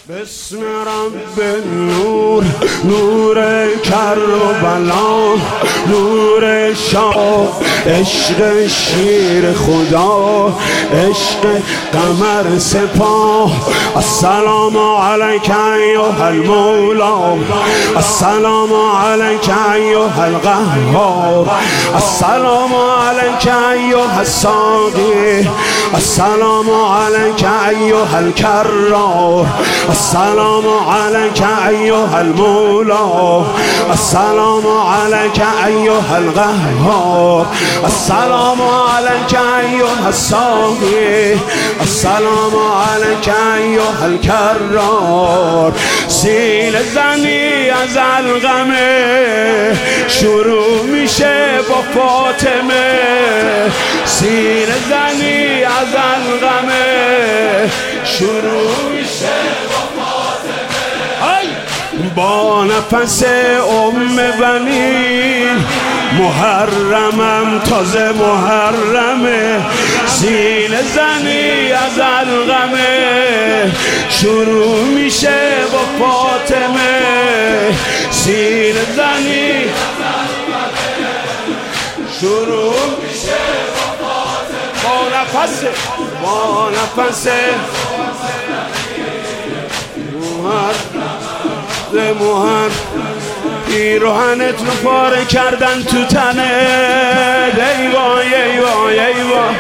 بسم رب نور، نور کربلا، نور شاه، عشق شیر خدا، عشق قمر سپاه. السلام علیک ایها المولا، السلام علیک ایها القهار، السلام علیک ایها الساقی، السلام علیک ایها الکرار، السلام علیک ایها المولا، السلام علیک ایها القهار، السلام علیک ایها الساقی، السلام علیک ایها الکرار. سینه زنی از القمه شروع میشه با فاطمه، سینه زنی از القمه شروع میشه با نفس بنین. محرمم تازه محرمه، سینه زنی از القمه شروع میشه با فاطمه، سینه زنی شروع میشه با نفس پیراهنت رو پاره کردن تو تنت. ای وای ای وای ای وای،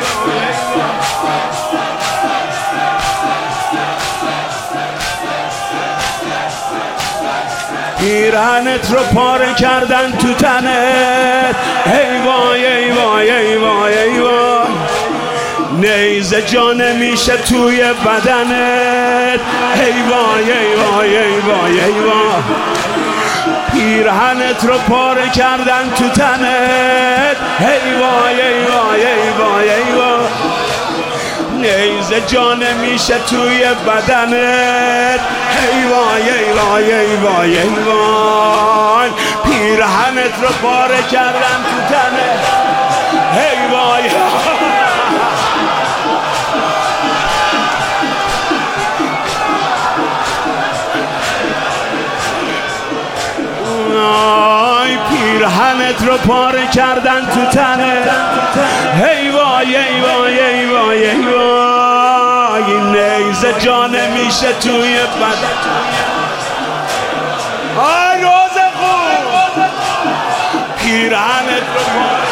پیراهنت رو پاره کردن تو تنت. ای وای ای وای ای وای ای وای، نیزه جا نمیشه توی بدنت. ای وای ای وای ای وای ای وای، پیرهنت رو پاره کردن تو تنت. ای وای ای وای ای وای ای وای، نیزه جا نمیشه توی بدنت. ای وای ای وای ای وای ای وای، پیرهنت رو پاره کردن تو تنت. ای وای پیرهنت رو پاره کردن تو تنت. ای وای ای وای ای وای ای وای، نیزه جا نمیشه توی بدن. آی روز خوب، پیرهنت رو پاره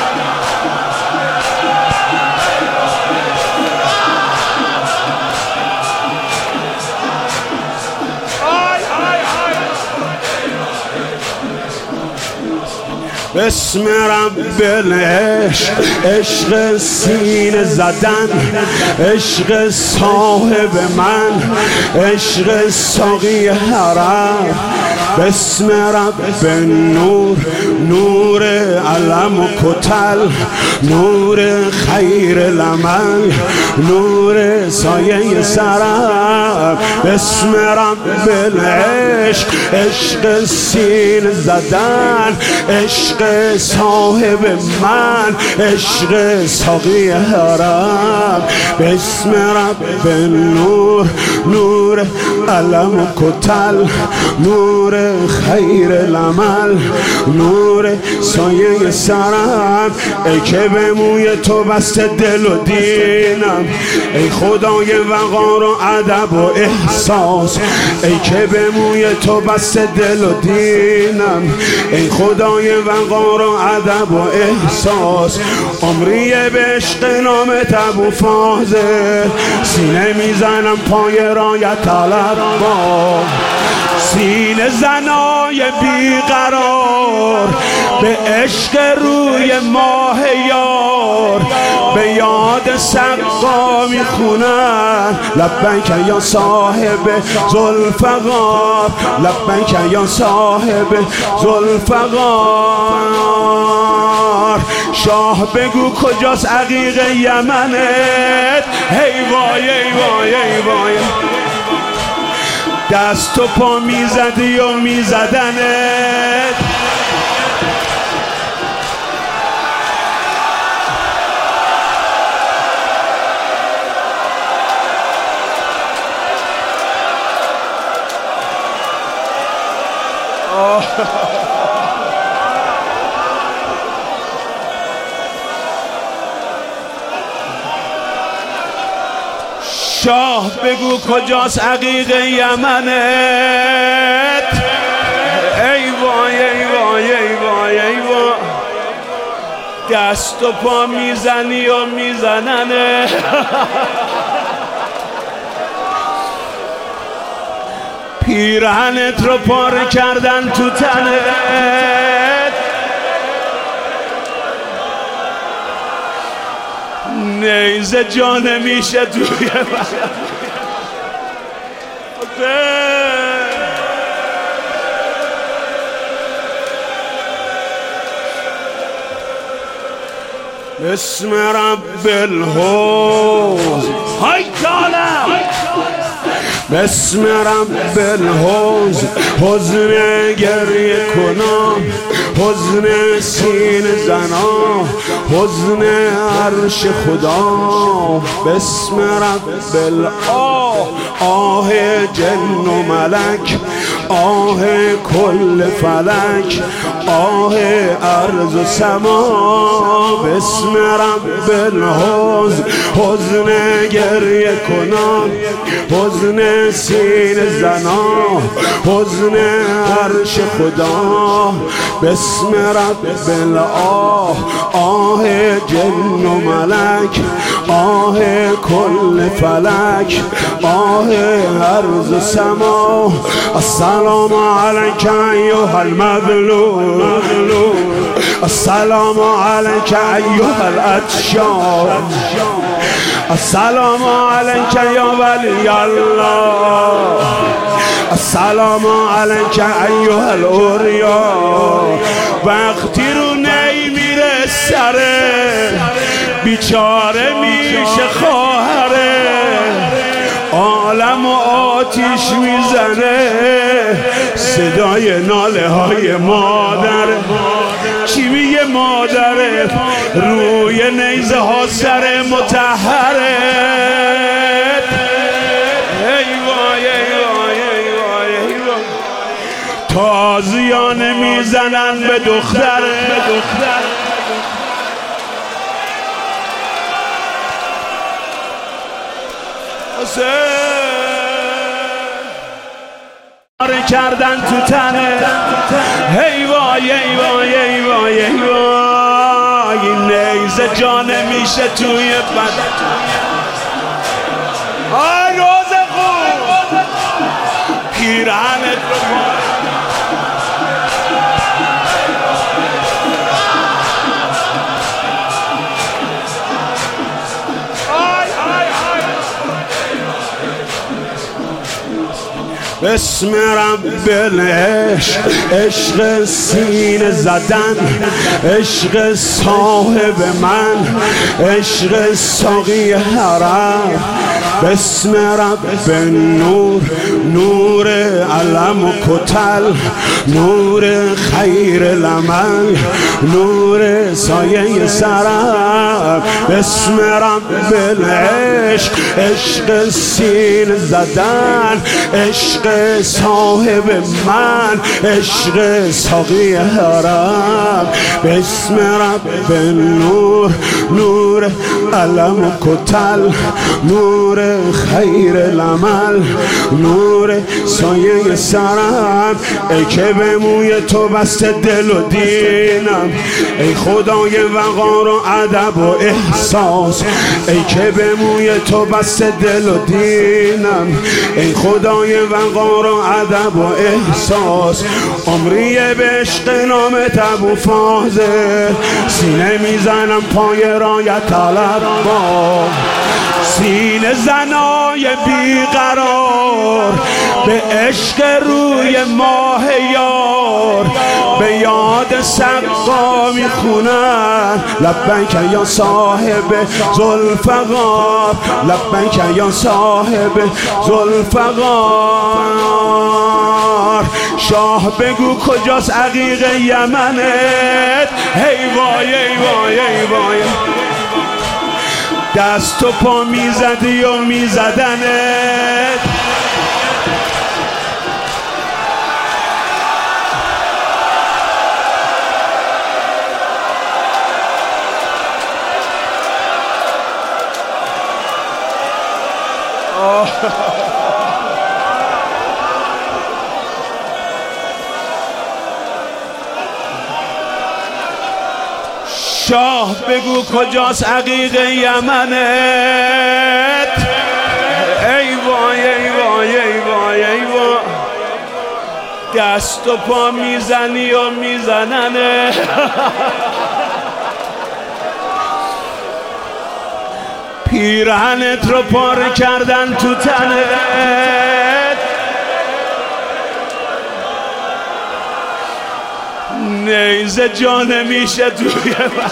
بسم رب العشق، عشق سینه زدن، عشق صاحب من، عشق ساقی حرم. بسم رب نور، نور علم و کتل، نور خیر العمل، نور سایه سرم. بسم رب العشق، عشق سینه زدن، عشق صاحب من، عشق ساقی حرم. بسم رب نور، نور علم و کتل، نور خیر العمل، نور سایه سرم. ای که به موی تو بسته دل و دینم، ای خدای وقار و ادب و احساس. ای که به موی تو بسته دل و دینم، ای خدای وقار و ادب و احساس. عمریه به عشق نامت ابو فاضل، سینه میزنم پای رایت طلب با، سینه زنای بیقرار به عشق روی ماه یار، به یاد سقا میخونن لبیک یا صاحب ذوالفقار، لبیک یا صاحب ذوالفقار. شاه بگو کجاست عقیق یمنت. ای وای ای وای ای وای، دست و پا میزدی و میزدنت. شاه بگو کجاست عقیق یمنت؟ ای وای ای وای ای وای ای وای، دست و پا میزنی و میزننه. پیرهنت رو پاره کردن تو تنت، نیزه جا نمیشه توی بسم رب الحوض های کالم، بسم رب الحوض، حزن گریه کنم، حزن سینه زنا، حزن عرش خدا. بسم رب الآه، آه جن و ملک، آه کل فلک، آه ارض و سما. بسم رب الحوض، حزن گریه کنم، حزن سینه زنا، حزن عرش خدا. بسم رب الآه، آه جن و ملک، آه کل فلک، آه ارض و سما. السلام علیک ایها المظلوم، السلام علیک ایها العطشان، السلام علیک یا ولی الله، السلام علیک ایها الاوریا. وقتی رو نمیره سره، بیچاره میشه خواهره، عالم و آتیش میزنه، صدای ناله های مادر. چی میگه مادره؟ روی نیزه ها سر مطهره. ای وای ای وای ای وای ای وای، تازیانه میزنن به دختره. کردن تو تنه. ای وای ای وای ای وای ای وای، نیزه جا نمیشه توی بدن. آی روز خوب، پیرهنت رو بسم رب العشق، عشق سینه زدن، عشق صاحب من، عشق ساقی حرم. بسم رب نور، نور علم و کتل، نور خیر لمن، نور سایه سرم. بسم رب العشق، عشق سینه زدن، عشق صاحب من، عشق ساقی حرم. بسم رب نور، نور علم و کتل، نور خیر لمل، نور سایه سرم. ای که به موی تو بسته دل و دینم، ای خدای وقار و ادب و احساس. ای که به موی تو بسته دل و دینم، ای خدای وقار و ادب و احساس. عمریه به عشق نامت ابو فاضل، سینه میزنم پای رایت طلب با، سینه زنای بیقرار به عشق روی ماه یار، به یاد سقا میخونن لبیک یا صاحب ذوالفقار، لبیک یا صاحب ذوالفقار. شاه بگو کجاست عقیق یمنت؟ ای وای ای وای ای وای، دست و پا میزدی و میزدنت. شاه بگو کجاست عقیق یمنت؟ ای وای ای وای ای وای ای وای، دست و پا میزنی و میزننه. پیرهنت رو پاره کردن تو تنت، نیزه جان میشه توی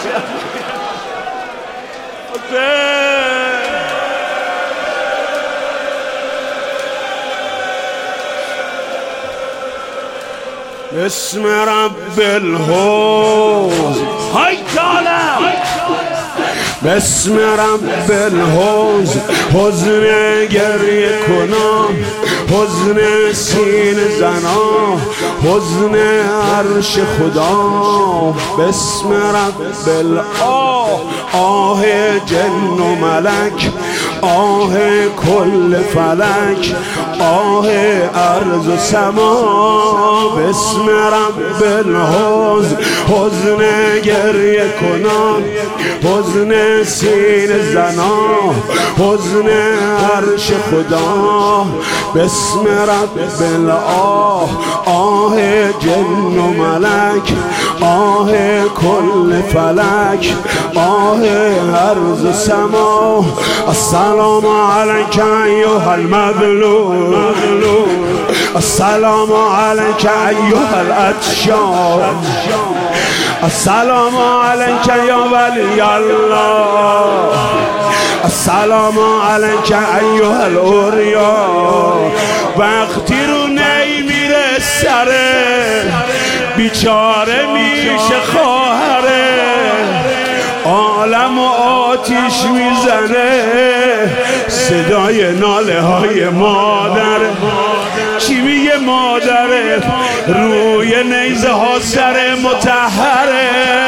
اسم رب الحوض های کالم، بسم رب الحوض حزن گریه کنم، حزن سینه زنا، حزن عرش خدا. بسم رب الآه، آه جن و ملک، آه کل فلک، آه ارض و سما. بسم رب الحوض حزن گریه کنم، حزن سینه زنا، حزن عرش خدا. بسم رب الآه، آه جن و ملک، آه کل فلک، آه ارض و سما. السلام علیک ایها المظلوم، السلام علیک ایها العطشان، السلام علیک یا ولی الله، السلام علیک ایها الاوریا. وقتی رو نمیره سره بیچاره میشه خواهره، عالم و آتیش میزنه صدای ناله های مادر. چی میگه مادره؟ روی نیزه ها سر مطهره.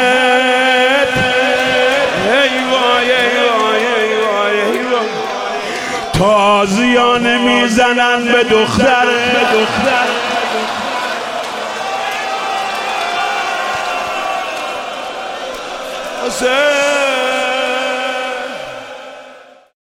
ای وای ای وای ای وای ای وای، تازیانه میزنن به دختره.